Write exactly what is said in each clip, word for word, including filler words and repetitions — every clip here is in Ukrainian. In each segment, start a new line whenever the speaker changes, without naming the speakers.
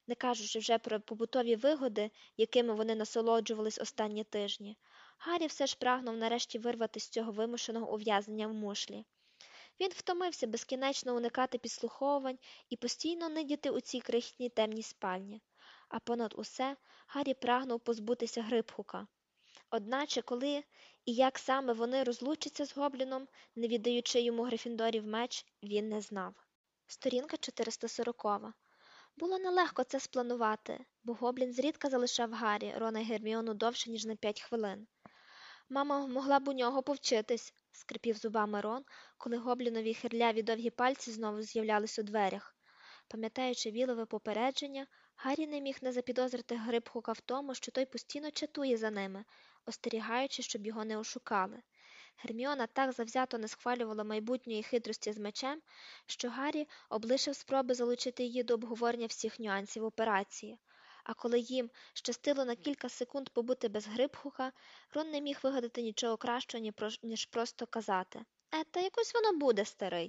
не кажучи вже про побутові вигоди, якими вони насолоджувались останні тижні. Гаррі все ж прагнув нарешті вирвати з цього вимушеного ув'язнення в мушлі. Він втомився безкінечно уникати підслуховувань і постійно нидіти у цій крихітній темній спальні. А понад усе Гаррі прагнув позбутися Грибхука. Одначе коли і як саме вони розлучаться з Гобліном, не віддаючи йому Грифіндорів меч, він не знав. Сторінка чотириста сорок. Було нелегко це спланувати, бо Гоблін зрідка залишав Гаррі, Рона й Герміону довше, ніж на п'ять хвилин. «Мама могла б у нього повчитись», – скрипів зубами Рон, коли Гоблінові хирляві довгі пальці знову з'являлись у дверях. Пам'ятаючи Вілове попередження, Гаррі не міг не запідозрити Грибхука в тому, що той постійно чатує за ними, остерігаючи, щоб його не ошукали. Герміона так завзято не схвалювала майбутньої хитрості з мечем, що Гаррі облишив спроби залучити її до обговорення всіх нюансів операції. А коли їм щастило на кілька секунд побути без Грибхука, Рон не міг вигадати нічого кращого, ніж просто казати «Е, та якось воно буде, старий».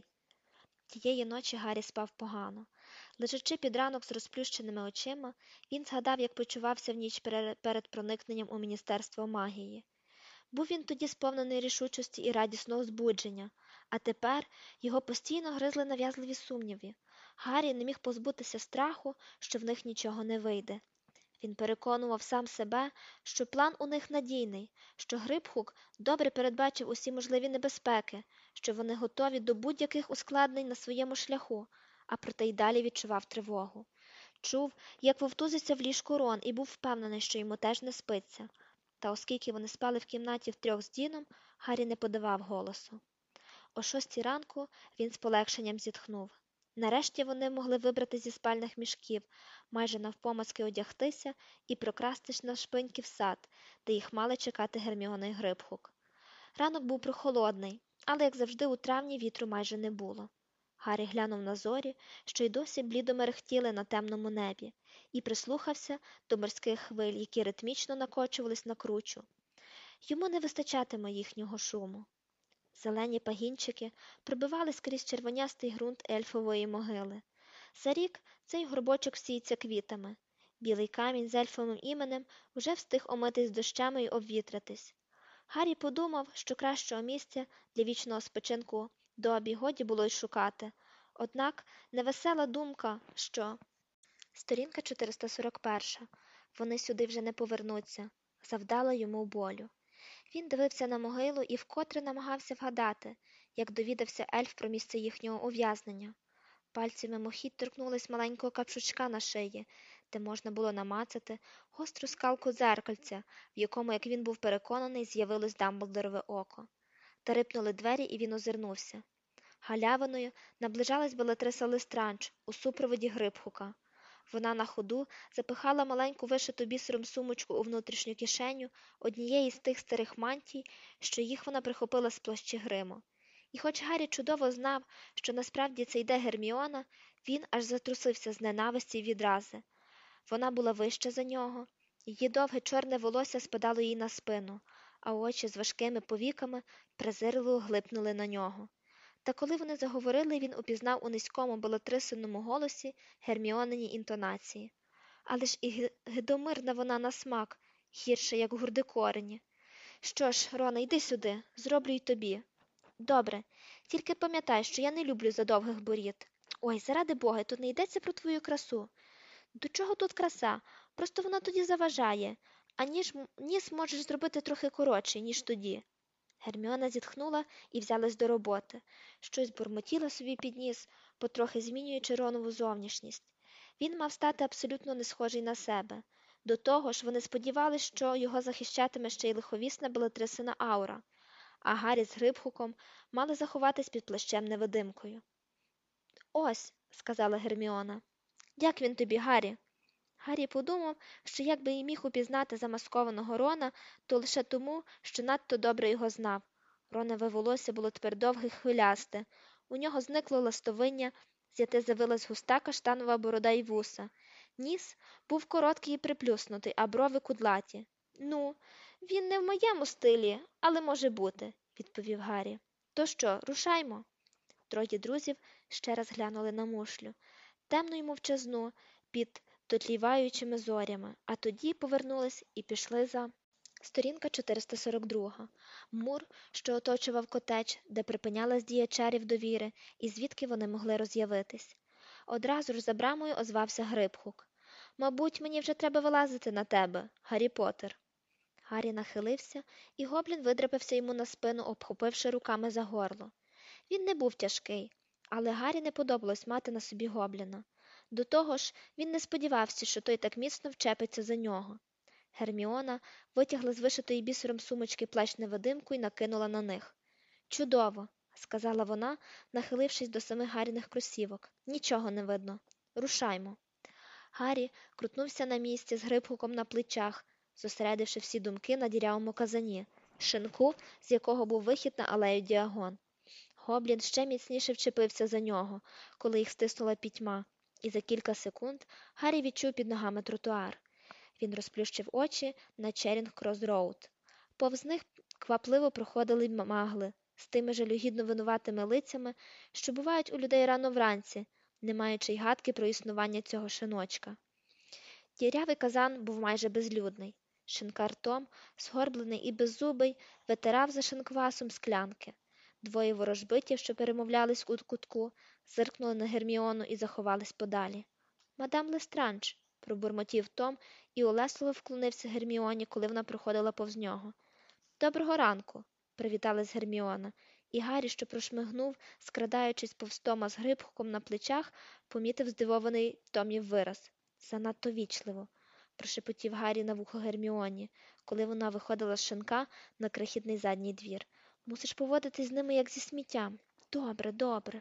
Тієї ночі Гаррі спав погано. Лежачи під ранок з розплющеними очима, він згадав, як почувався в ніч перед проникненням у Міністерство магії. Був він тоді сповнений рішучості і радісного збудження, а тепер його постійно гризли нав'язливі сумніви. Гаррі не міг позбутися страху, що в них нічого не вийде. Він переконував сам себе, що план у них надійний, що Грибхук добре передбачив усі можливі небезпеки, що вони готові до будь-яких ускладнень на своєму шляху, а проте й далі відчував тривогу. Чув, як вовтузиться в ліжку Рон, і був впевнений, що йому теж не спиться. Та оскільки вони спали в кімнаті втрьох з Діном, Гаррі не подавав голосу. О шостій ранку він з полегшенням зітхнув. Нарешті вони могли вибрати зі спальних мішків, майже навпомацки одягтися і прокрастись навшпиньки в сад, де їх мали чекати Герміона й Грибхук. Ранок був прохолодний, але, як завжди, у травні вітру майже не було. Гаррі глянув на зорі, що й досі блідо мерехтіли на темному небі, і прислухався до морських хвиль, які ритмічно накочувались на кручу. Йому не вистачатиме їхнього шуму. Зелені пагінчики пробивали скрізь червонястий ґрунт ельфової могили. За рік цей горбочок всіється квітами. Білий камінь з ельфовим іменем уже встиг омитись дощами й обвітритись. Гаррі подумав, що кращого місця для вічного спочинку Добі годі було й шукати. Однак невесела думка, що... Сторінка чотириста сорок перша. Вони сюди вже не повернуться, завдала йому болю. Він дивився на могилу і вкотре намагався вгадати, як довідався ельф про місце їхнього ув'язнення. Пальці мимохідь торкнулись маленького капшучка на шиї, де можна було намацати гостру скалку дзеркальця, в якому, як він був переконаний, з'явилось Дамблдорове око. Та рипнули двері, і він озирнувся. Галявиною наближалась Белатриса Лестранж у супроводі Грибхука. Вона на ходу запихала маленьку вишиту бісером сумочку у внутрішню кишеню однієї з тих старих мантій, що їх вона прихопила з плащі гриму. І хоч Гаррі чудово знав, що насправді це йде Герміона, він аж затрусився з ненависті й відрази. Вона була вища за нього, її довге чорне волосся спадало їй на спину, а очі з важкими повіками презирливо глипнули на нього. Та коли вони заговорили, він упізнав у низькому белатрисиному голосі Герміонині інтонації. Але ж і гидомирна вона на смак, гірше, як гурди корені. Що ж, Роне, йди сюди, зроблю й тобі. Добре, тільки пам'ятай, що я не люблю задовгих борід. Ой, заради Бога, тут не йдеться про твою красу. До чого тут краса? Просто вона тоді заважає, а ніж, ніс можеш зробити трохи коротший, ніж тоді. Герміона зітхнула і взялась до роботи. Щось бурмотіла собі під ніс, потрохи змінюючи Ронову зовнішність. Він мав стати абсолютно не схожий на себе. До того ж, вони сподівались, що його захищатиме ще й лиховісна Белатрисина аура, а Гаррі з Грибхуком мали заховатись під плащем-невидимкою. «Ось», – сказала Герміона. «Як він тобі, Гаррі?» Гаррі подумав, що якби і міг упізнати замаскованого Рона, то лише тому, що надто добре його знав. Ронове волосся було тепер довге й хвилясте. У нього зникло ластовиння, з яте з'явилась густа каштанова борода й вуса. Ніс був короткий і приплюснутий, а брови кудлаті. «Ну, він не в моєму стилі, але може бути», – відповів Гаррі. «То що, рушаймо?» Троє друзів ще раз глянули на мушлю. Темну й мовчазну, під дотліваючими зорями, а тоді повернулись і пішли за... Сторінка чотириста сорок два. Мур, що оточував котедж, де припинялась дія чарів довіри, і звідки вони могли роз'явитись. Одразу ж за брамою озвався Грибхук. «Мабуть, мені вже треба вилазити на тебе, Гаррі Поттер». Гаррі нахилився, і гоблін видрапився йому на спину, обхопивши руками за горло. Він не був тяжкий, але Гаррі не подобалось мати на собі гобліна. До того ж, він не сподівався, що той так міцно вчепиться за нього. Герміона витягла з вишитої бісером сумочки плащ-невидимку і накинула на них. «Чудово», – сказала вона, нахилившись до самих Гарріних кросівок. «Нічого не видно. Рушаймо». Гаррі крутнувся на місці з Грибхуком на плечах, зосередивши всі думки на дірявому казані, шинку, з якого був вихід на алею Діагон. Гоблін ще міцніше вчепився за нього, коли їх стиснула пітьма, і за кілька секунд Гаррі відчув під ногами тротуар. Він розплющив очі на Черінг-Крос-Роуд. Повз них квапливо проходили магли з тими жалюгідно винуватими лицями, що бувають у людей рано вранці, не маючи й гадки про існування цього шиночка. Дірявий казан був майже безлюдний. Шинкар Том, згорблений і беззубий, витирав за шинквасом склянки. Двоє ворожбитів, що перемовлялись у кутку, зиркнули на Герміону і заховались подалі. «Мадам Лестранж», – пробурмотів Том і улесливо вклонився Герміоні, коли вона проходила повз нього. «Доброго ранку», – привіталась Герміона, і Гаррі, що прошмигнув, скрадаючись повз Тома з Грибхуком на плечах, помітив здивований Томів вираз. «Занадто вічливо», – прошепотів Гаррі на вухо Герміоні, коли вона виходила з шинка на крихітний задній двір. «Мусиш поводитись з ними, як зі сміттям. Добре, добре».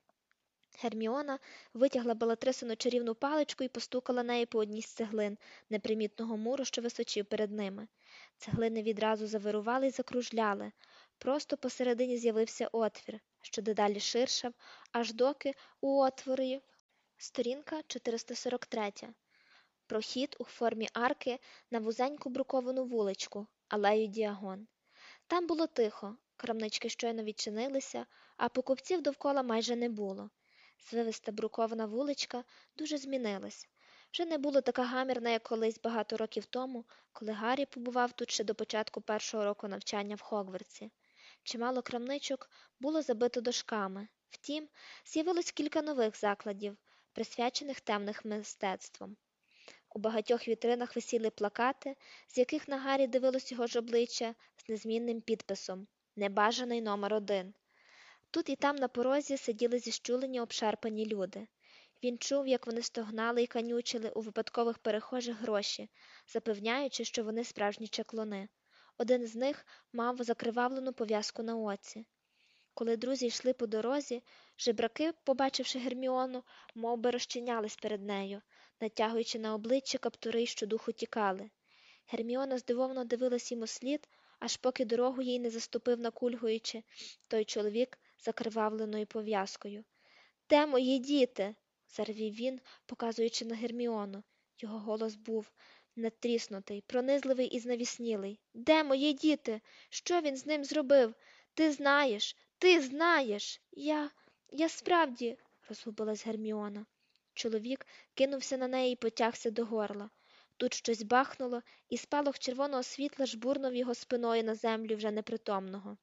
Герміона витягла Белатрисину чарівну паличку і постукала нею по одній з цеглин непримітного муру, що височив перед ними. Цеглини відразу завирували й закружляли. Просто посередині з'явився отвір, що дедалі ширшав, аж доки у отворі... Сторінка чотириста сорок три. Прохід у формі арки на вузеньку бруковану вуличку, алею Діагон. Там було тихо, крамнички щойно відчинилися, а покупців довкола майже не було. Звивиста брукована вуличка дуже змінилась. Вже не було така гамірна, як колись багато років тому, коли Гаррі побував тут ще до початку першого року навчання в Хогвартсі. Чимало крамничок було забито дошками. Втім, з'явилось кілька нових закладів, присвячених темним мистецтвам. У багатьох вітринах висіли плакати, з яких на Гаррі дивилось його ж обличчя з незмінним підписом «Небажаний номер один». Тут і там на порозі сиділи зіщулені обшарпані люди. Він чув, як вони стогнали і канючили у випадкових перехожих гроші, запевняючи, що вони справжні чаклуни. Один з них мав закривавлену пов'язку на оці. Коли друзі йшли по дорозі, жебраки, побачивши Герміону, мов би розчинялись перед нею, натягуючи на обличчя каптури, що духу тікали. Герміона здивовано дивилась йому слід, аж поки дорогу їй не заступив, накульгуючи, той чоловік з закривавленою пов'язкою. «Де мої діти?» – заревів він, показуючи на Герміону. Його голос був натріснутий, пронизливий і знавіснілий. «Де мої діти? Що він з ним зробив? Ти знаєш, ти знаєш! Я... я справді...» – розгубилась Герміона. Чоловік кинувся на неї і потягся до горла. Тут щось бахнуло, і спалах червоного світла жбурнув його спиною на землю вже непритомного.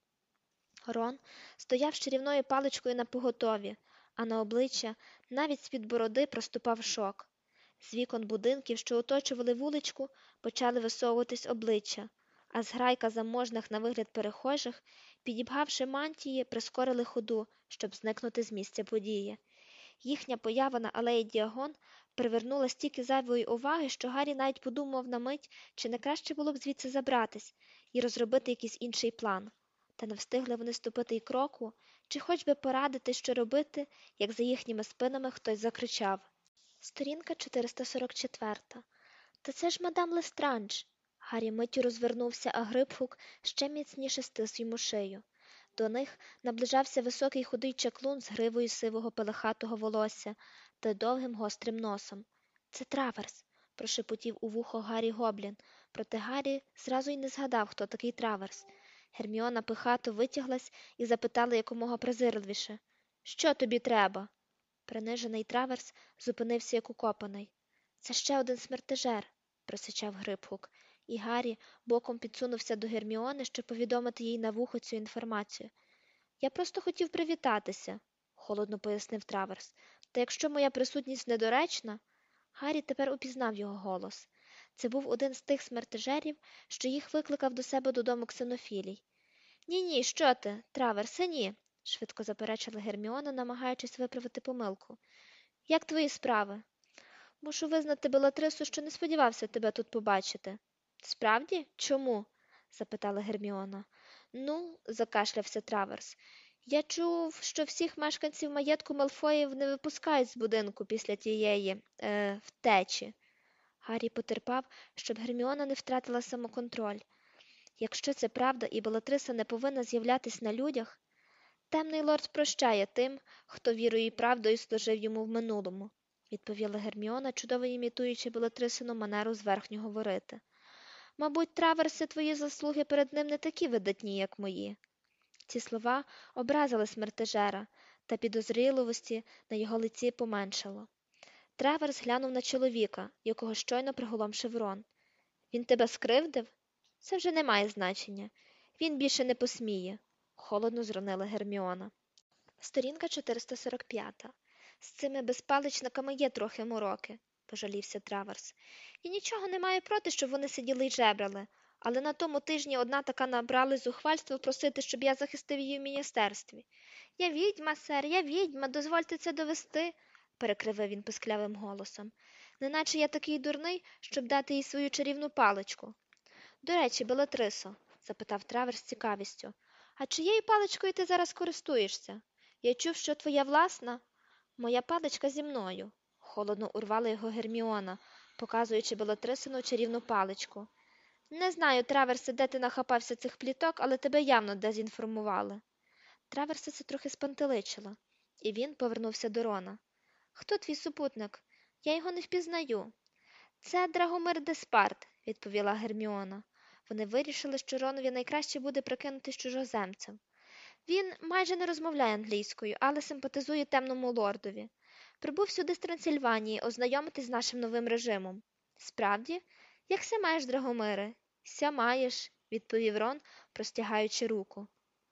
Рон стояв з чарівною паличкою напоготові, а на обличчя навіть з-під бороди проступав шок. З вікон будинків, що оточували вуличку, почали висовуватись обличчя, а зграйка заможних на вигляд перехожих, підібгавши мантії, прискорили ходу, щоб зникнути з місця події. Їхня поява на алеї Діагон привернула стільки зайвої уваги, що Гаррі навіть подумав на мить, чи не краще було б звідси забратись і розробити якийсь інший план. Та не встигли вони ступити й кроку, чи хоч би порадити, що робити, як за їхніми спинами хтось закричав. Сторінка чотириста сорок чотири. «Та це ж мадам Лестранж!» Гаррі миттю розвернувся, а Грибхук ще міцніше стис йому шию. До них наближався високий худий чаклун з гривою сивого пелехатого волосся та довгим гострим носом. «Це Траверс!» – прошепотів у вухо Гаррі Гоблін, проте Гаррі зразу й не згадав, хто такий Траверс. Герміона пихато витяглась і запитала якомога презирливіше: «Що тобі треба?» Принижений Траверс зупинився як укопаний. Це ще один смертежер, просичав Грибгук, і Гаррі боком підсунувся до Герміони, щоб повідомити їй на вухо цю інформацію. Я просто хотів привітатися, холодно пояснив Траверс. Та якщо моя присутність недоречна, Гаррі тепер упізнав його голос. Це був один з тих смертежерів, що їх викликав до себе додому Ксенофілій. Ні-ні, що ти, Траверсе, ні, швидко заперечила Герміона, намагаючись виправити помилку. Як твої справи? Мушу визнати, Белатрисо, що не сподівався тебе тут побачити. Справді? Чому? запитала Герміона. Ну, закашлявся Траверс. Я чув, що всіх мешканців маєтку Малфоїв не випускають з будинку після тієї е, втечі. Гаррі потерпав, щоб Герміона не втратила самоконтроль. Якщо це правда і Белатриса не повинна з'являтись на людях, темний лорд прощає тим, хто вірою і правдою служив йому в минулому, відповіла Герміона, чудово імітуючи Белатрисину манеру зверхньо говорити. Мабуть, Траверси, твої заслуги перед ним не такі видатні, як мої. Ці слова образили смертежера, та підозріливості на його лиці поменшало. Траверс глянув на чоловіка, якого щойно приголомшив Рон. Він тебе скривдив? Це вже не має значення. Він більше не посміє, холодно зронила Герміона. Сторінка чотириста сорок п'ять. З цими безпаличниками є трохи мороки, пожалівся Траверс. І нічого не маю проти, щоб вони сиділи й жебрали, але на тому тижні одна така набрали зухвальство просити, щоб я захистив її в міністерстві. Я відьма, сер, я відьма, дозвольте це довести, перекривив він писклявим голосом. Неначе я такий дурний, щоб дати їй свою чарівну паличку. До речі, Белатрисо, запитав Траверс з цікавістю, а чиєю паличкою ти зараз користуєшся? Я чув, що твоя власна? Моя паличка зі мною, холодно урвала його Герміона, показуючи Белатрисину чарівну паличку. Не знаю, Траверсе, де ти нахапався цих пліток, але тебе явно дезінформували. Траверса це трохи спантеличило, і він повернувся до Рона. Хто твій супутник? Я його не впізнаю. Це Драгомир Деспарт, відповіла Герміона. Вони вирішили, що Ронові найкраще буде прикинутись чужоземцем. Він майже не розмовляє англійською, але симпатизує темному лордові. Прибув сюди з Трансильванії ознайомитись з нашим новим режимом. Справді? Як ся маєш, Драгомире? Ся маєш, відповів Рон, простягаючи руку.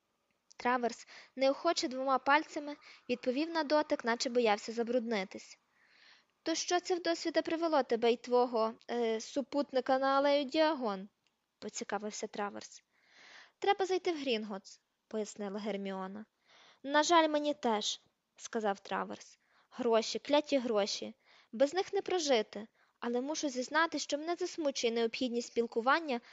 Траверс неохоче двома пальцями відповів на дотик, наче боявся забруднитись. То що це вдосвіта привело тебе й твого е, супутника на алею Діагон? Поцікавився Траверс. Треба зайти в Грінготс, пояснила Герміона. На жаль, мені теж, сказав Траверс. Гроші, кляті гроші. Без них не прожити, але мушу зізнати, що мене засмучує необхідність спілкування